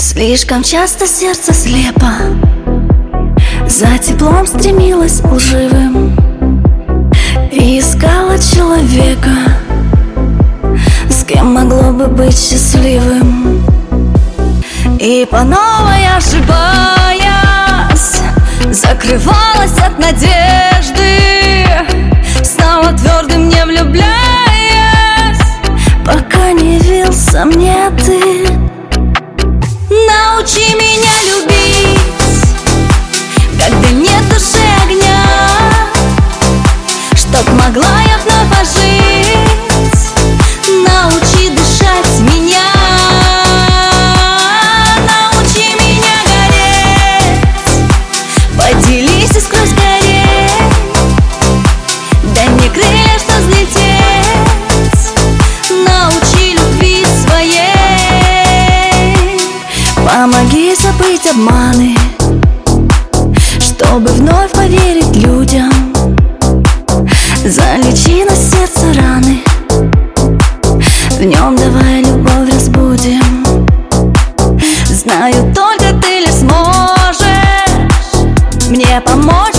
Слишком часто сердце слепо за теплом стремилось лживым и искала человека, с кем могло бы быть счастливым. И по новой ошибаясь, закрывалась от надежды, снова твердым не влюбляясь, пока не явился мне ты. Научи меня любить, когда нет в душе огня, чтоб могла я вновь ожить. Научи дышать меня, научи меня гореть, поделись искрой скорей, дай мне крылья, что взлететь, научи любви своей. Помоги забыть обманы, чтобы вновь поверить людям. Залечи на сердце раны, в нем давай любовь разбудим. Знаю, только ты лишь сможешь мне помочь